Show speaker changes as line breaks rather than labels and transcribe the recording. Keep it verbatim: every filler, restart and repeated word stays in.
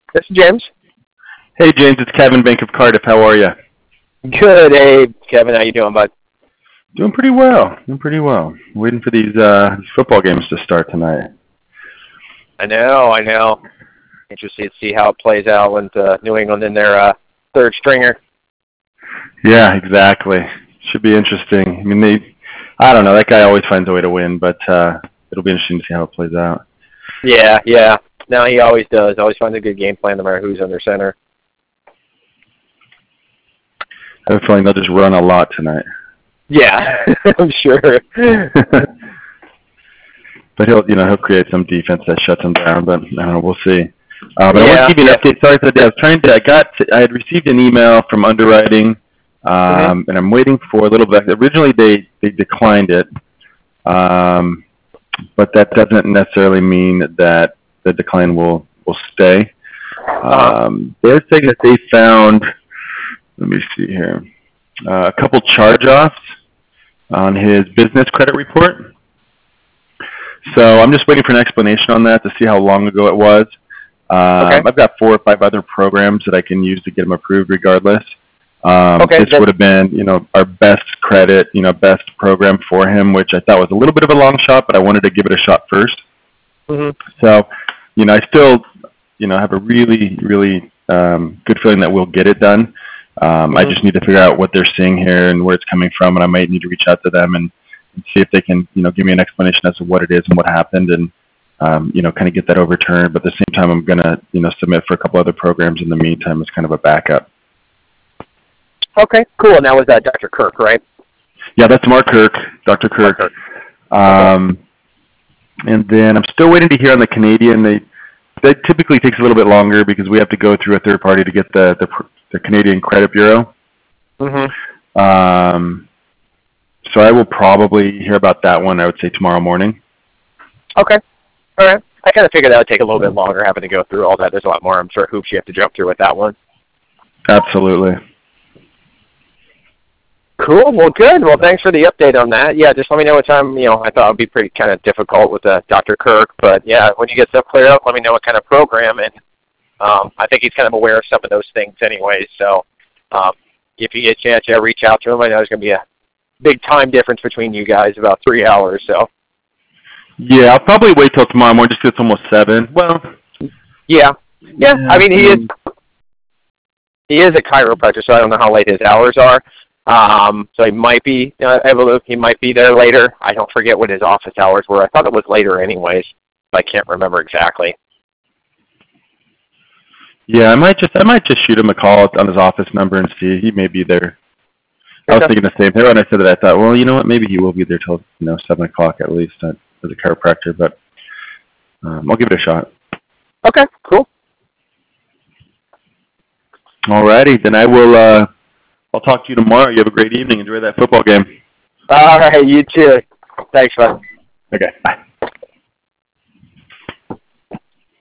This is James.
Hey, James, it's Kevin, Bank of Cardiff. How are you?
Good, hey, Kevin. How you doing, bud?
Doing pretty well. Doing pretty well. Waiting for these uh, football games to start tonight.
I know, I know. Interested to see how it plays out with uh, New England in their uh, third stringer.
Yeah, exactly. Should be interesting. I mean, they, I don't know. That guy always finds a way to win, but uh, it'll be interesting to see how it plays out.
Yeah, yeah. No, he always does. Always finds a good game plan no matter who's under center.
I have a feeling they'll just run a lot tonight.
Yeah, I'm sure.
But he'll, you know, he'll create some defense that shuts him down. But I don't know. We'll see. Uh, but
yeah,
I want to give you an
yeah.
update. Sorry for the day. I was trying to. I got. I had received an email from underwriting, um, mm-hmm. and I'm waiting for a little bit. Originally, they they declined it, um, but that doesn't necessarily mean that the decline will will stay.
Uh-huh.
Um, they're saying that they found. Let me see here. Uh, a couple charge-offs on his business credit report. So I'm just waiting for an explanation on that to see how long ago it was. Um,
okay.
I've got four or five other programs that I can use to get him approved regardless. Um,
okay,
this would have been, you know, our best credit, you know, best program for him, which I thought was a little bit of a long shot, but I wanted to give it a shot first.
Mm-hmm.
So, you know, I still, you know, have a really, really um, good feeling that we'll get it done. Um, mm-hmm. I just need to figure out what they're seeing here and where it's coming from, and I might need to reach out to them and, and see if they can, you know, give me an explanation as to what it is and what happened, and um, you know, kind of get that overturned. But at the same time, I'm gonna, you know, submit for a couple other programs in the meantime as kind of a backup.
Okay, cool. And that was uh, Doctor Kirk, right?
Yeah, that's Mark Kirk, Doctor Kirk.
Kirk.
Um, okay. And then I'm still waiting to hear on the Canadian. They that typically takes a little bit longer because we have to go through a third party to get the the, the Canadian Credit Bureau.
Mm-hmm.
Um, so I will probably hear about that one, I would say, tomorrow morning.
Okay. All right. I kind of figured that would take a little bit longer having to go through all that. There's a lot more, I'm sure, hoops you have to jump through with that one.
Absolutely.
Cool. Well, good. Well, thanks for the update on that. Yeah, just let me know what time. You know, I thought it would be pretty kind of difficult with uh, Doctor Kirk, but yeah, when you get stuff cleared up, let me know what kind of program. And um, I think he's kind of aware of some of those things anyway. So um, if you get a chance, yeah, reach out to him. I know there's going to be a big time difference between you guys, about three hours. So.
Yeah, I'll probably wait till tomorrow morning just 'cause it's almost seven. Well.
Yeah. Yeah. I mean, he is. He is a chiropractor, so I don't know how late his hours are. Um, so he might be uh, able to, he might be there later. I don't forget what his office hours were. I thought it was later anyways, but I can't remember exactly.
Yeah, I might just I might just shoot him a call on his office number and see. He may be there. I was thinking the same thing when I said that. I thought, well, you know what, maybe he will be there till, you know, seven o'clock at least uh, as a chiropractor, but um, I'll give it a shot.
Okay, cool.
All righty, then I will. Uh, I'll talk to you tomorrow. You have a great evening. Enjoy that football game.
All right, you too. Thanks, bud.
Okay, bye.